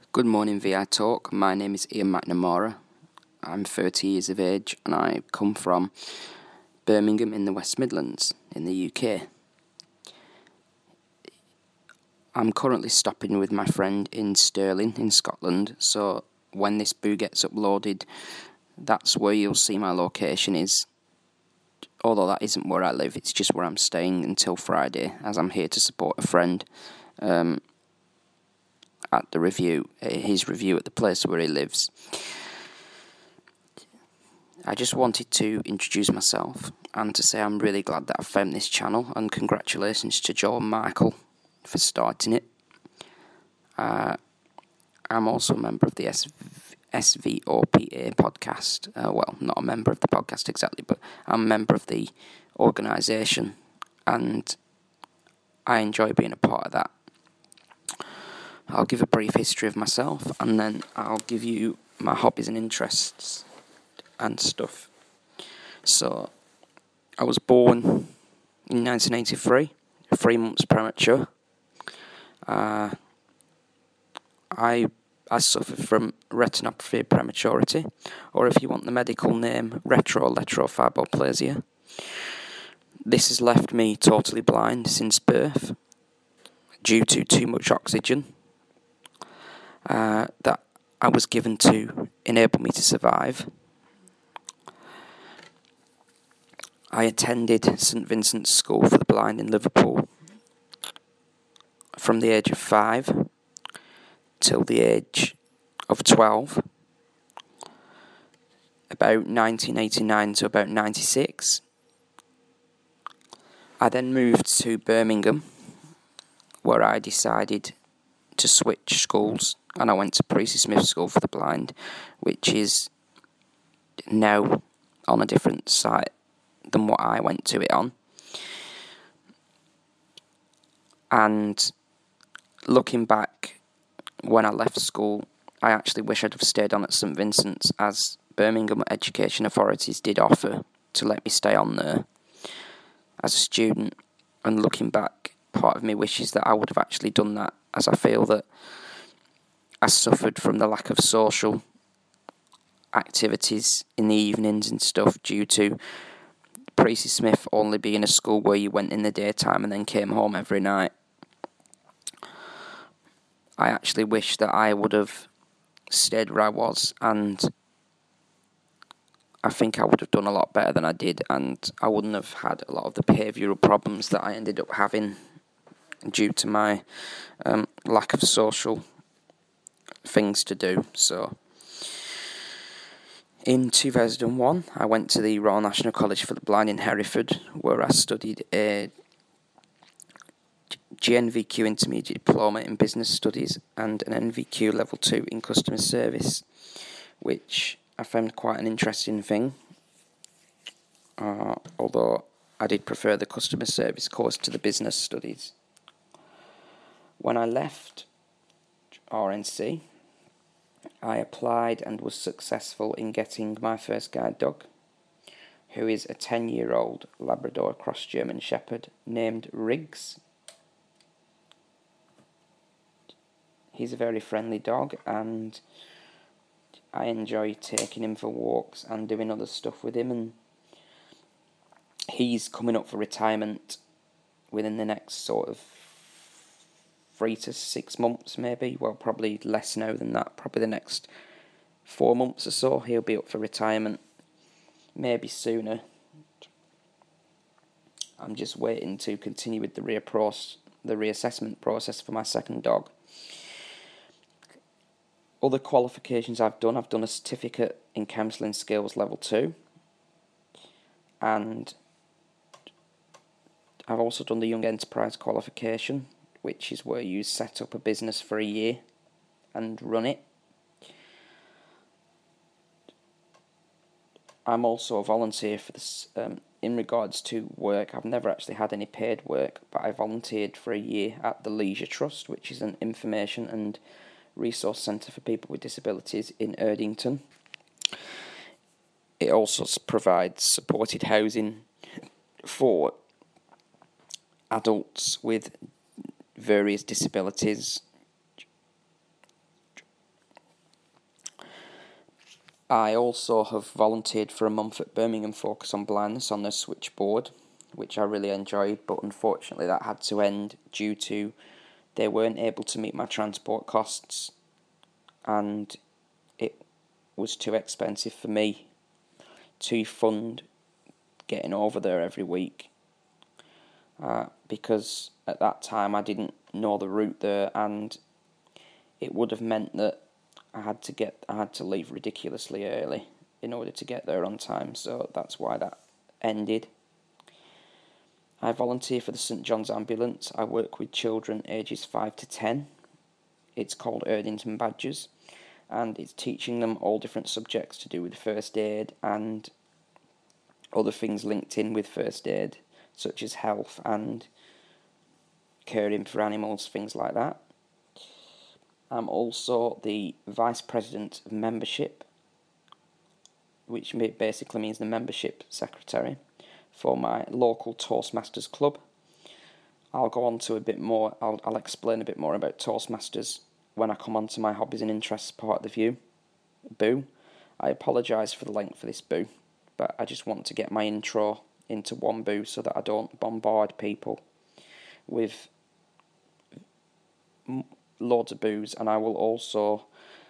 Good morning, VI Talk. My name is Ian McNamara. I'm 30 years of age and I come from Birmingham in the West Midlands in the UK. I'm currently stopping with my friend in Stirling in Scotland, so when this boo gets uploaded, that's where you'll see my location is. Although that isn't where I live, it's just where I'm staying until Friday, as I'm here to support a friend at the review, his review at the place where he lives. I just wanted to introduce myself and to say I'm really glad that I found this channel, and congratulations to Joe and Michael for starting it. I'm also a member of the SVOPA podcast. Well, not a member of the podcast exactly, but I'm a member of the organisation, and I enjoy being a part of that. I'll give a brief history of myself, and then I'll give you my hobbies and interests and stuff. So, I was born in 1983, 3 months premature. I suffered from retinopathy prematurity, or if you want the medical name, retroelectrophyboplasia. This has left me totally blind since birth due to too much oxygen that I was given to enable me to survive. I attended St Vincent's School for the Blind in Liverpool from the age of 5 till the age of 12, about 1989 to about 96. I then moved to Birmingham, where I decided to switch schools, and I went to Precy Smith School for the Blind, which is now on a different site than what I went to it on. And looking back, when I left school, I actually wish I'd have stayed on at St Vincent's, as Birmingham education authorities did offer to let me stay on there as a student. And looking back, part of me wishes that I would have actually done that, as I feel that I suffered from the lack of social activities in the evenings and stuff due to Precy Smith only being a school where you went in the daytime and then came home every night. I actually wish that I would have stayed where I was, and I think I would have done a lot better than I did, and I wouldn't have had a lot of the behavioural problems that I ended up having due to my lack of social things to do. So, in 2001, I went to the Royal National College for the Blind in Hereford, where I studied a GNVQ Intermediate Diploma in Business Studies and an NVQ Level 2 in Customer Service, which I found quite an interesting thing, although I did prefer the Customer Service course to the Business Studies. When I left RNC, I applied and was successful in getting my first guide dog, who is a 10-year-old Labrador cross German Shepherd named Riggs. He's a very friendly dog, and I enjoy taking him for walks and doing other stuff with him, and he's coming up for retirement within the next sort of 3 to 6 months maybe. Well, probably less now than that, probably the next 4 months or so he'll be up for retirement, maybe sooner. I'm just waiting to continue with the reassessment process for my second dog. Other qualifications I've done a certificate in counselling skills level 2, and I've also done the Young Enterprise qualification, which is where you set up a business for a year and run it. I'm also a volunteer for this. In regards to work, I've never actually had any paid work, but I volunteered for a year at the Leisure Trust, which is an information and resource centre for people with disabilities in Erdington. It also provides supported housing for adults with various disabilities I also have volunteered for a month at Birmingham Focus on Blindness on the switchboard, which I really enjoyed, but unfortunately that had to end due to they weren't able to meet my transport costs, and it was too expensive for me to fund getting over there every week, because at that time I didn't know the route there, and it would have meant that I had to leave ridiculously early in order to get there on time, so that's why that ended. I volunteer for the St John's Ambulance. I work with children ages 5 to 10. It's called Erdington Badgers, and it's teaching them all different subjects to do with first aid and other things linked in with first aid, such as health and caring for animals, things like that. I'm also the Vice President of Membership, which basically means the Membership Secretary for my local Toastmasters club. I'll go on to a bit more, I'll explain a bit more about Toastmasters when I come on to my hobbies and interests part of the boo. I apologise for the length of this boo, but I just want to get my intro into one boo so that I don't bombard people with loads of boos, and I will also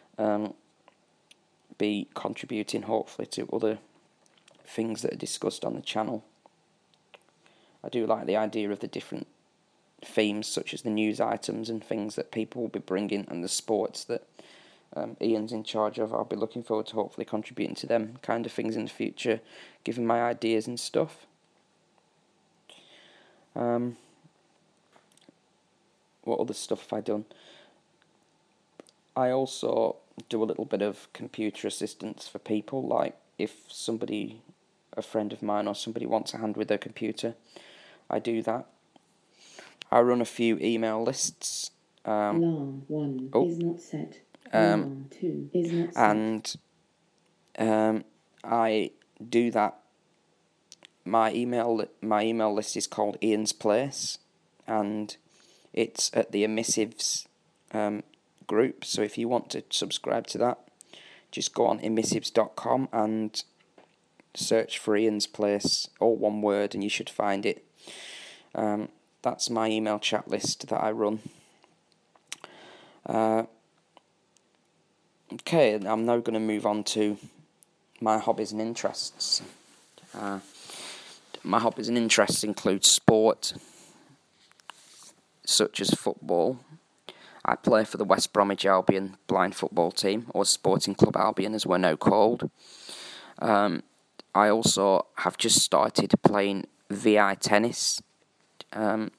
be contributing hopefully to other things that are discussed on the channel. I do like the idea of the different themes, such as the news items and things that people will be bringing, and the sports that Ian's in charge of. I'll be looking forward to hopefully contributing to them kind of things in the future, giving my ideas and stuff. What other stuff have I done? I also do a little bit of computer assistance for people, like if somebody, a friend of mine or somebody wants a hand with their computer, I do that. I run a few email lists. Alarm 1 is not set. Alarm 2 is not set. And I do that. My email list is called Ian's Place, and it's at the Emissives group. So if you want to subscribe to that, just go on emissives.com and search for Ian's Place, all one word, and you should find it. That's my email chat list that I run. Okay, I'm now going to move on to my hobbies and interests. My hobbies and interests include sport, such as football. I play for the West Bromwich Albion blind football team, or Sporting Club Albion as we're now called. I also have just started playing VI tennis a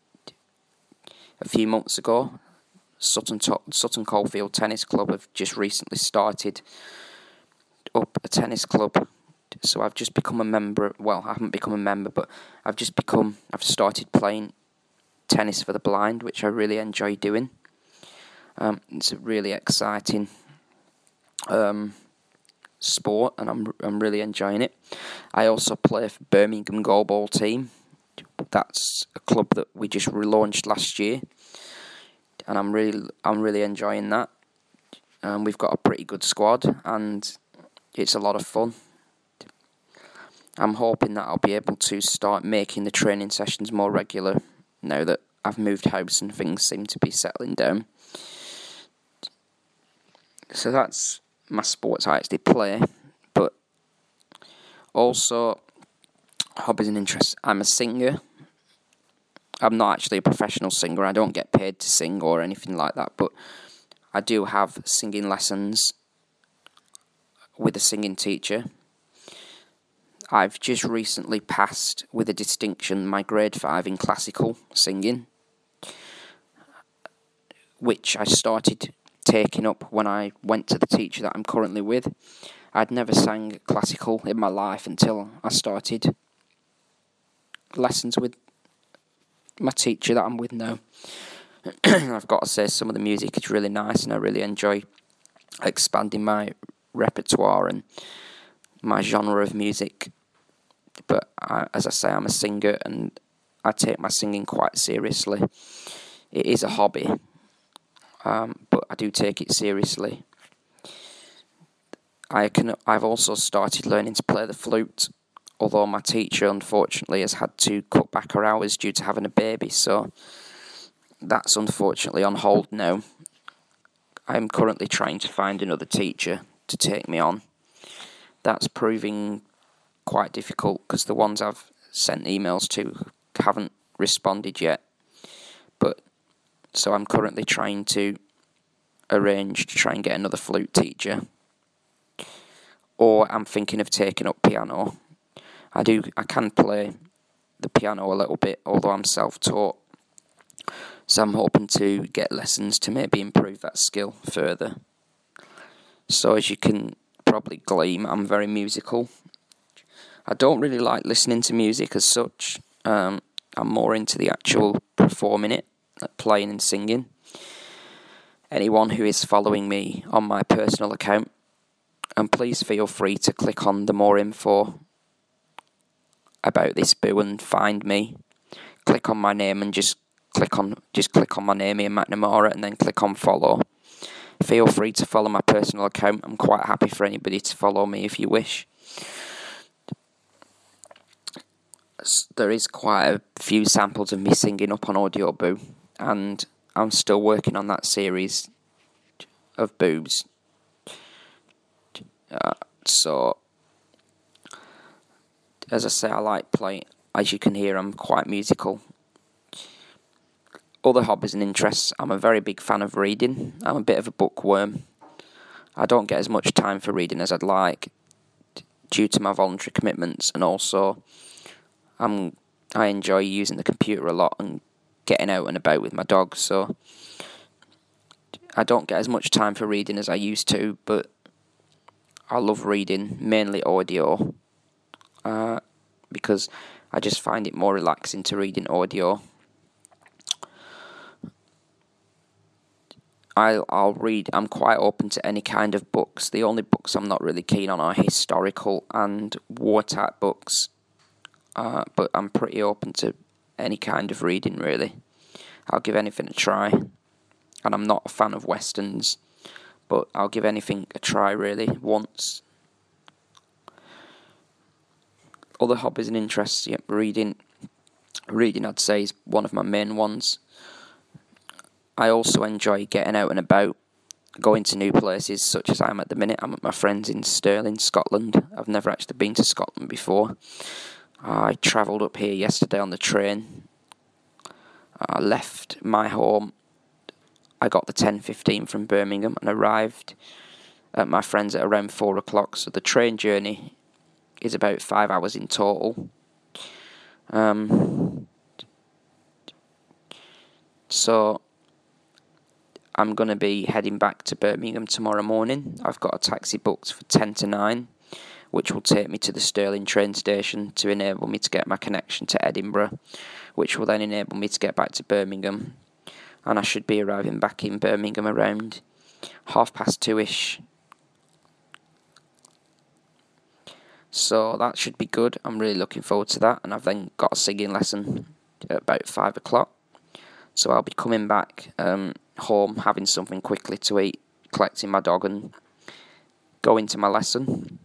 few months ago. Sutton Coldfield Tennis Club have just recently started up a tennis club, so I've just become a member. Well, I haven't become a member, but I've started playing tennis for the blind, which I really enjoy doing. It's a really exciting sport, and I'm really enjoying it. I also play for Birmingham Goalball team. That's a club that we just relaunched last year, and I'm really enjoying that. We've got a pretty good squad, and it's a lot of fun. I'm hoping that I'll be able to start making the training sessions more regular now that I've moved house and things seem to be settling down. So that's my sports I actually play, but also hobbies and interests. I'm a singer. I'm not actually a professional singer. I don't get paid to sing or anything like that, but I do have singing lessons with a singing teacher. I've just recently passed with a distinction my grade 5 in classical singing, which I started taking up when I went to the teacher that I'm currently with. I'd never sang classical in my life until I started lessons with my teacher that I'm with now. I've got to say, some of the music is really nice, and I really enjoy expanding my repertoire and my genre of music. But as I say, I'm a singer, and I take my singing quite seriously. It is a hobby, but I do take it seriously. I've also started learning to play the flute, although my teacher unfortunately has had to cut back her hours due to having a baby, so that's unfortunately on hold now. I'm currently trying to find another teacher to take me on. That's proving quite difficult because the ones I've sent emails to haven't responded yet. But so I'm currently trying to arrange to try and get another flute teacher. Or I'm thinking of taking up piano. I can play the piano a little bit, although I'm self-taught. So I'm hoping to get lessons to maybe improve that skill further. So as you can probably glean, I'm very musical. I don't really like listening to music as such. I'm more into the actual performing it, like playing and singing. Anyone who is following me on my personal account, and please feel free to click on the more info about this boo and find me. Click on my name and just click on my name, Ian McNamara, and then click on follow. Feel free to follow my personal account. I'm quite happy for anybody to follow me if you wish. There is quite a few samples of me singing up on Audioboo, and I'm still working on that series of boos. So, as I say, I like playing. As you can hear, I'm quite musical. Other hobbies and interests, I'm a very big fan of reading. I'm a bit of a bookworm. I don't get as much time for reading as I'd like due to my voluntary commitments, and also I enjoy using the computer a lot and getting out and about with my dog, so I don't get as much time for reading as I used to, but I love reading, mainly audio, because I just find it more relaxing to read in audio. I'll read. I'm quite open to any kind of books. The only books I'm not really keen on are historical and war-type books. But I'm pretty open to any kind of reading, really. I'll give anything a try. And I'm not a fan of westerns, but I'll give anything a try, really, once. Other hobbies and interests, yep, reading. Reading, I'd say, is one of my main ones. I also enjoy getting out and about, going to new places, such as I am at the minute. I'm at my friends in Stirling, Scotland. I've never actually been to Scotland before. I travelled up here yesterday on the train. I left my home. I got the 10:15 from Birmingham and arrived at my friends at around 4 o'clock. So the train journey is about 5 hours in total. So I'm going to be heading back to Birmingham tomorrow morning. I've got a taxi booked for 10 to 9, which will take me to the Stirling train station to enable me to get my connection to Edinburgh, which will then enable me to get back to Birmingham. And I should be arriving back in Birmingham around 2:30-ish. So that should be good. I'm really looking forward to that. And I've then got a singing lesson at about 5 o'clock. So I'll be coming back home, having something quickly to eat, collecting my dog and going to my lesson.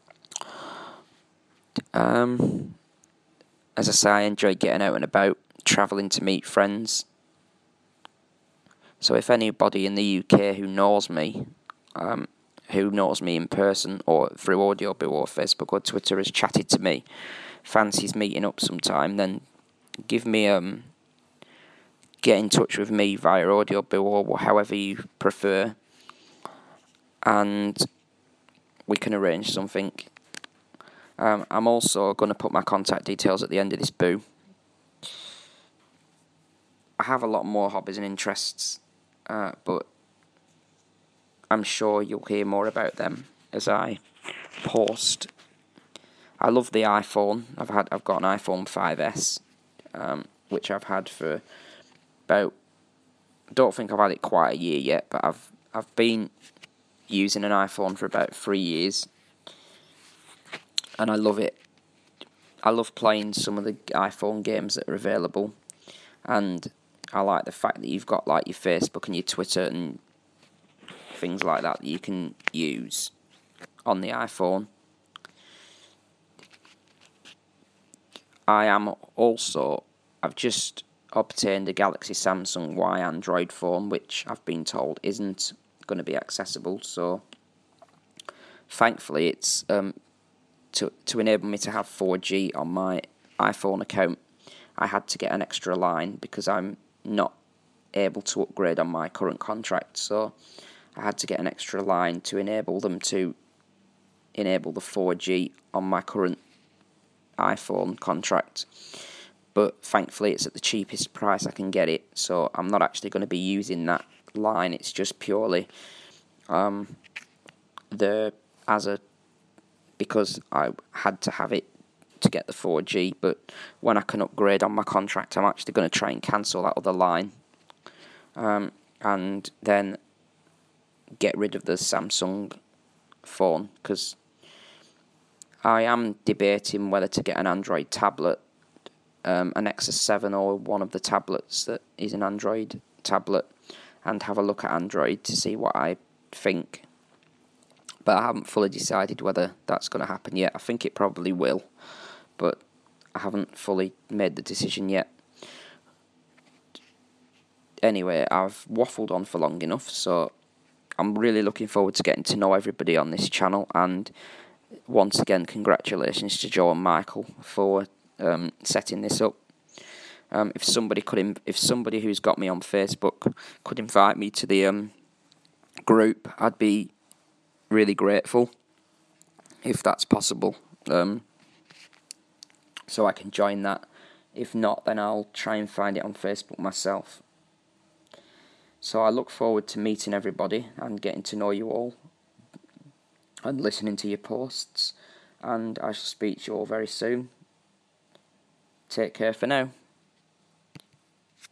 As I say, I enjoy getting out and about, travelling to meet friends. So if anybody in the UK who knows me in person or through Audioboo or Facebook or Twitter has chatted to me, fancies meeting up sometime, then get in touch with me via Audioboo or however you prefer, and we can arrange something. I'm also going to put my contact details at the end of this boo. I have a lot more hobbies and interests, but I'm sure you'll hear more about them as I post. I love the iPhone. I've got an iPhone 5S, which I've had for about. I don't think I've had it quite a year yet, but I've been using an iPhone for about 3 years, and I love it. I love playing some of the iPhone games that are available, and I like the fact that you've got like your Facebook and your Twitter and things like that you can use on the iPhone. I've just obtained a Galaxy Samsung Y Android phone, which I've been told isn't going to be accessible. So, thankfully, it's to enable me to have 4G on my iPhone account, I had to get an extra line because I'm not able to upgrade on my current contract. So, I had to get an extra line to enable them to enable the 4G on my current iPhone contract. But thankfully it's at the cheapest price I can get it, so I'm not actually going to be using that line. It's just purely because I had to have it to get the 4G, but when I can upgrade on my contract, I'm actually going to try and cancel that other line, and then get rid of the Samsung phone, because I am debating whether to get an Android tablet, an Nexus 7 or one of the tablets that is an Android tablet, and have a look at Android to see what I think. But I haven't fully decided whether that's going to happen yet. I think it probably will, but I haven't fully made the decision yet. Anyway, I've waffled on for long enough, so I'm really looking forward to getting to know everybody on this channel, and once again, congratulations to Joe and Michael for setting this up. If somebody who's got me on Facebook could invite me to the group, I'd be really grateful if that's possible. So I can join that. If not, then I'll try and find it on Facebook myself. So I look forward to meeting everybody and getting to know you all and listening to your posts, and I shall speak to you all very soon. Take care for now.